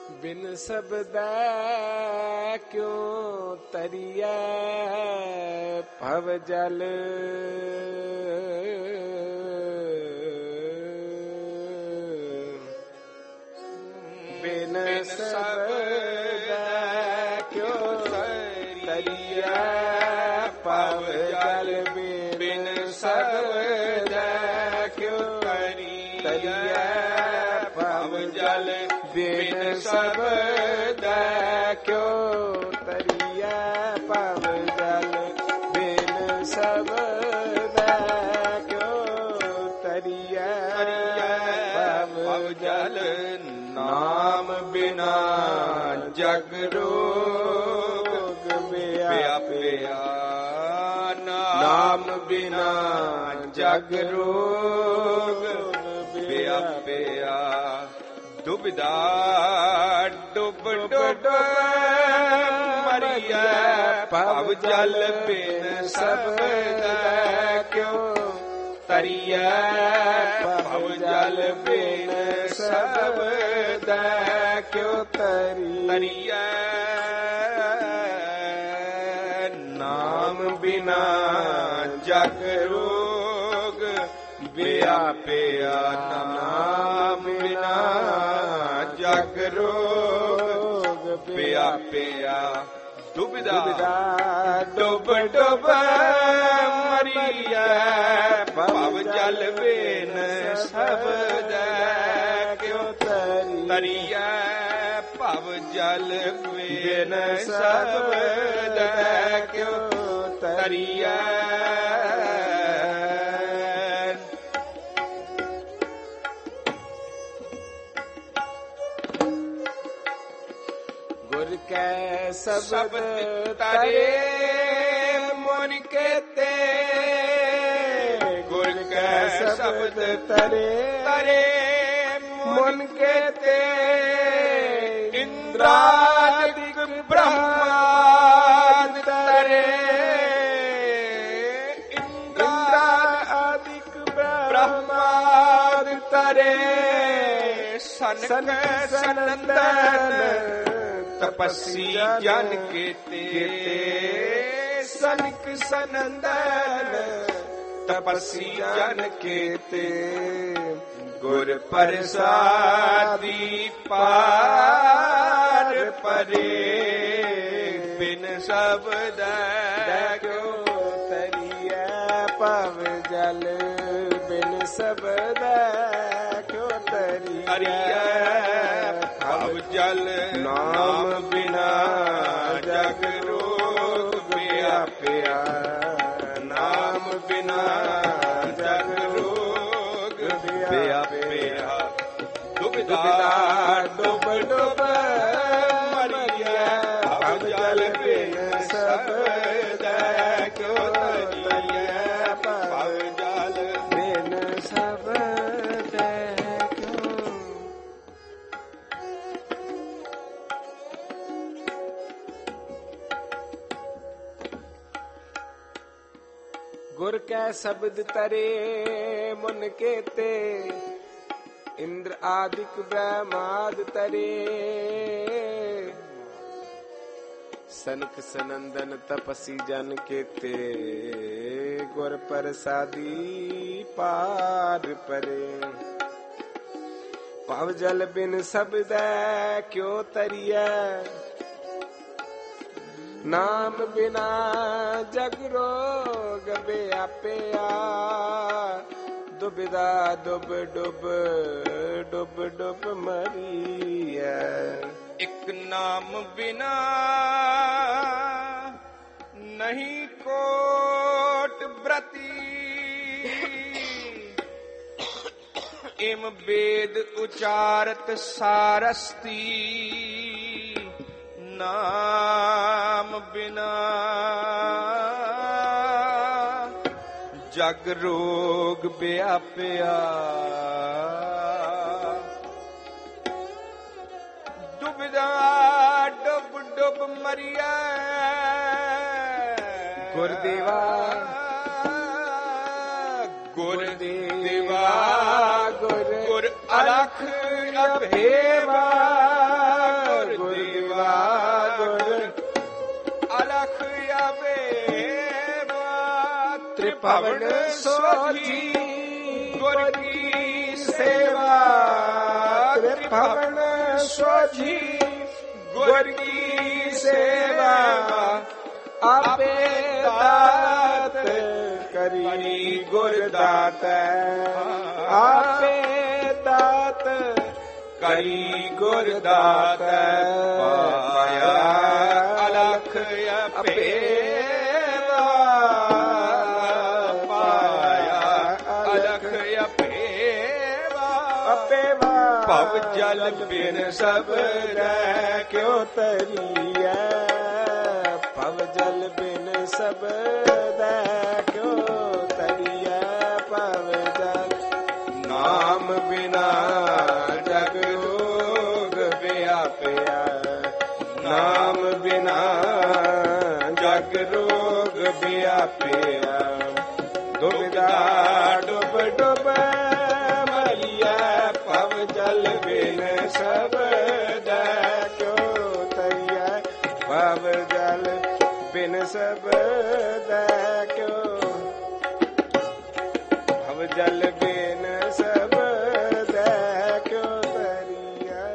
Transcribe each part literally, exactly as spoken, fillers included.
ਬਿਨ ਸਬਦੈ ਕਿਉ ਤਰੀਐ ਭਵ ਜਲ। ਬਿਨ ਸਬਦੈ ਕਿਉ ਤਰੀਐ ਭਵ ਜਲ। ਬਿਨ ਸਬਦੈ ਕਿਉ ਤਰੀਐ ਭਵ ਜਲ। ਬਿਨ ਸਬਦੈ ਕਿਉ ਤਰੀਐ ਭਵ ਜਲ। ਬਿਨ ਸਬਦੈ ਕਿਉ ਤਰੀਐ ਭਵ ਜਲ। ਨਾਮ ਬਿਨਾ ਜਗ ਰੋਗ ਵਿਆਪਿਆ। ਨਾਮ ਬਿਨਾ ਜਗ ਰੋਗ ਵਿਆਪਿਆ। ਡੁਬਦਾ ਡੁੱਬ ਡੁੱਬ ਮਰੀਐ ਭਵ ਜਲ। ਬਿਨ ਸਬਦੈ ਕਿਉ ਤਰੀਐ ਭਵ ਜਲ। ਬਿਨ ਸਬਦੈ ਕਿਉ ਤਰੀਐ। ਨਾਮ ਬਿਨਾ ਜਗ ਰੋਗ ਵਿਆਪਿਆ। ਨਾਮ ਬਿਨਾ ਜਗ ਰੋਗ ਵਿਆਪਿਆ। ਡੁਬਦਾ ਡੁੱਬ ਡੁੱਬ ਮਰੀਐ ਭਵ ਜਲ। ਬਿਨ ਸਬਦੈ ਕਿਉ ਤਰੀਐ ਭਵ ਜਲ। ਬਿਨ ਸਬਦੈ ਕਿਉ ਤਰੀਐ। ਗੁਰ ਕੈ ਸ਼ਬਦ ਤਰੇ ਮਨ ਕੇਤੇ। ਗੁਰ ਕੈ ਸ਼ਬਦ ਤਰੇ ਤਰੇ ਮਨ ਕੇਤੇ। ਇੰਦਰਾਦਿਕ ਬ੍ਰਹਮਾਦਿ ਤਰੇ। ਇੰਦਰਾਦਿਕ ਬ੍ਰਹਮਾਦਿ ਤਰੇ। ਸਨਕ ਸਨੰਦਨ ਤਪਸੀ ਜਨ ਕੇਤੇ। ਸਨਕ ਸਨੰਦਨ ਤਪਸੀ ਜਨ ਕੇਤੇ। ਗੁਰ ਪ੍ਰਸਾਦੀ ਪਾਰ ਪਰੇ। ਬਿਨ ਸਬਦੈ ਕਿਉ ਤਰੀਐ ਭਵ ਜਲ। ਬਿਨ ਸਬਦੈ ਕਿਉ ਤਰੀਐ ਭਵ ਜਲ। ਨਾਮ ਬਿਨਾ ਜਗ ਰੋਗ ਵਿਆਪਿਆ। ਨਾਮ ਬਿਨਾ ਜਗ ਰੋਗ ਵਿਆਪਿਆ। ਡੁਬਦਾ ਡੁੱਬ ਡੁੱਬ ਮਰੀਐ ਭਵ ਜਲ। ਬਿਨ ਸਬਦੈ ਕਿਉ ਤਰੀਐ ਭਵ ਜਲ। ਬਿਨ ਸਬਦੈ ਕਿਉ। ਗੁਰ ਕੈ ਸ਼ਬਦ ਤਰੇ ਮਨ ਕੇਤੇ। ਇੰਦਰ ਆਦਿਕ ਬ੍ਰਹਮਾਦ ਤਰੇ। ਸਨਕ ਸਨੰਦਨ ਤਪਸੀ ਜਨ ਕੇਤੇ। ਗੁਰ ਪ੍ਰਸਾਦੀ ਪਾਰ ਪਰੇ। ਭਵ ਜਲ ਬਿਨ ਸਬਦੈ ਕਿਉ ਤਰੀਐ। ਨਾਮ ਬਿਨਾ ਜਗ ਰੋਗ ਵਿਆਪਿਆ। ਦੁਬਿਦਾ ਡੁੱਬ ਡੁੱਬ ਡੁੱਬ ਡੁੱਬ ਮਰੀਐ। ਇਕ ਨਾਮ ਬਿਨਾ ਨਹੀਂ ਕੋਟ ਬ੍ਰਤੀ। ਇਮ ਵੇਦ ਉਚਾਰਤ ਸਾਰਸਤੀ। ਨਾਮ ਬਿਨਾ ਜਗ ਰੋਗ ਵਿਆਪਿਆ। ਡੁਬਦਾ ਡੁੱਬ ਡੁੱਬ ਮਰੀਐ। ਗੁਰਦੇਵਾ ਗੁਰਦੇਵਾ ਗੁਰ ਅਲਖ ਅਭੇਵਾ। ਤ੍ਰਿਭਵਨ ਸੋਜੀ ਗੁਰ ਕੀ ਸੇਵਾ ਤ੍ਰਿਭਵਨ ਸੋਜੀ ਗੁਰ ਕੀ ਸੇਵਾ ਆਪੇ ਦਾਤ ਕਰੀ ਗੁਰ ਦਾਤੈ ਆਪੇ ਦਾਤ ਕਰੀ ਗੁਰ ਦਾਤੈ ਪਾਇਆ ਅਲਖ ਅਪੇਵਾ ਪਾਇਆ ਅਲਖ ਅਪੇਵਾ ਅਪੇਵਾ ਭਵ ਜਲ ਬਿਨ ਸਬਰੈ ਕਿਉ ਤਰੀਐ ਭਵ ਜਲ ਬਿਨ ਸਬਰੈ ਕਿਉ ਤਰੀਐ ਭਵ ਜਲ ਨਾਮ ਬਿਨਾ ਜਗ ਰੋਗ ਵਿਆਪਿਆ ਨਾਮ ਬਿਨਾ ਜਗ ਰੋਗ ਵਿਆਪਿਆ ਦੁਬਿਧਾ ਡੁਬ ਡੁਬ ਮਰੀਐ ਭਵ ਜਲ ਬਿਨ ਸਬਦੈ ਕਿਉ ਤਰੀਐ ਭਵ ਜਲ ਬਿਨ ਸਬਦੈ ਕਿਉ ਭਵ ਜਲ ਬਿਨ ਸਬਦੈ ਕਿਉ ਤਰੀਐ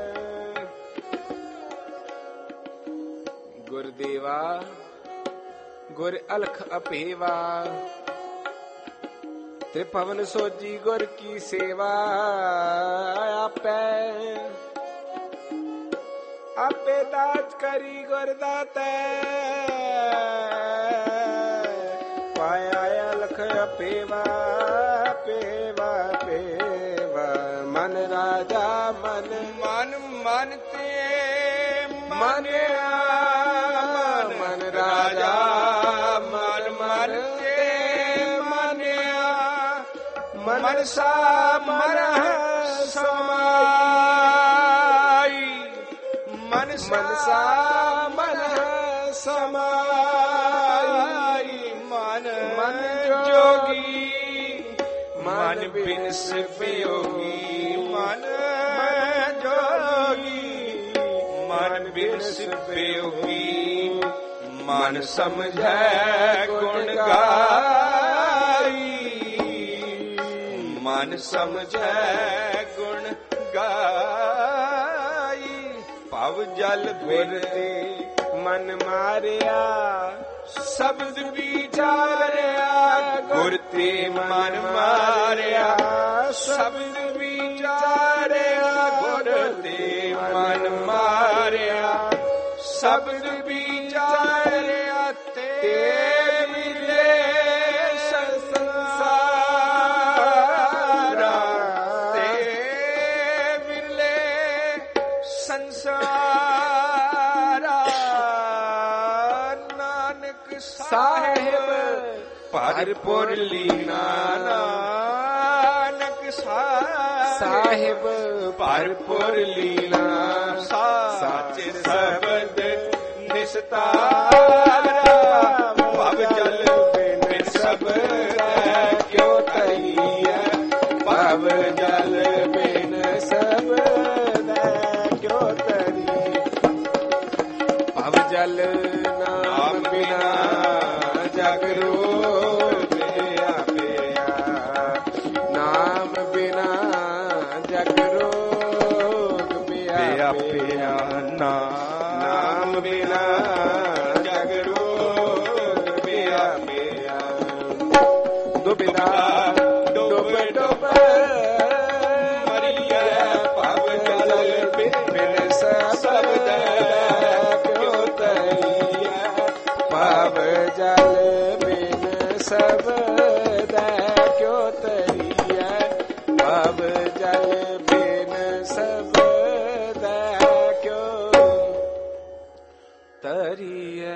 ਗੁਰਦੇਵਾ ਗੁਰ ਅਲਖ ਅਪੇਵਾ ਤ੍ਰਿਭਵਨ ਸੋਜੀ ਗੁਰ ਕੀ ਸੇਵਾ ਆਪੈ ਆਪੇ ਦਾਤ ਕਰੀ ਗੁਰ ਦਾਤੈ ਪਾਇਆ ਅਲਖ ਅਪੇਵਾ ਪੇਵਾ ਪੇਵਾ ਮਨ ਰਾਜਾ ਮਨ ਮਨ ਮਨ ਤੇ ਮਨਿਆ ਮਨ ਰਾਜਾ ਮਨ ਮਨ ਤੇ ਮਨਿਆ ਮਨ ਸਾ ਮਨ ਸਮਾਈ ਮਨ ਸਾ ਮਨ ਸਮਾਈ ਮਨ ਮਨ ਜੋਗੀ ਮਨ ਬਿਨਸ ਪਿਓਗੀ ਮਨ ਜੋਗੀ ਮਨ ਬਿਨਸ ਪਿਓਗੀ ਮਨ ਸਮਝੈ ਗੁਣ ਗਾਈ ਮਨ ਸਮਝੈ ਗੁਣ ਗਾਈ ਭਵ ਜਲ ਬਿਨ ਤੇ ਮਨ ਮਾਰਿਆ ਸ਼ਬਦ ਵਿਚਾਰਿਆ ਗੁਰ ਤੇ ਮਨ ਮਾਰਿਆ ਸ਼ਬਦ ਵਿਚਾਰਿਆ ਗੁਰ ਤੇ ਮਨ ਮਾਰਿਆ ਸ਼ਬਦ ਵਿਚਾਰਿਆ ਤੇ ਮਿਲੇ ਸੰਸਾਰਾ ਤੇ ਮਿਲੇ ਸੰਸਾਰਾ ਨਾਨਕ ਸਾਹਿਬ ਭਰਪੁਰ ਲੀਨਾ ਨਾਨਕ ਸਾਹਿਬ ਭਰਪੁਰ ਲੀਨਾ ਸਾਚੇ ਸ਼ਬਦ ਨਿਸਤਾਰਾ ਭਵ ਜਲ ਬਿਨ ਸਬਦੈ ਕਿਉ ਤਰੀਐ ਭਵ ਜਲ ਬਿਨ ਸਬਦੈ ਕਿਉ ਤਰੀਐ ਭਵ ਜਲ ਨਾਮ ਬਿਨਾ ਜਗ ਰੋਗ ਵਿਆਪਿਆ ਨਾਮ ਬਿਨਾ ਜਗ ਰੋਗ ਵਿਆਪਿਆ ਨਾਮ ਬਿਨਾ ਜਗ ਰੋਗ ਵਿਆਪਿਆ ਦੁਬਿਧਾ ਡੁਬ ਡੁਬ ਮਰੀਐ ਭਵ ਜਲ ਬਿਨ ਸਬਦੈ ਕਿਉ ਤਰੀਐ ਭਵ ਜਲ ਬਿਨ ਸਬਦੈ ਕਿਉ ਤਰੀਐ ਭਵ ਜਲ ਬਿਨ ਸਬਦੈ ਕਿਉ ਤਰੀਐ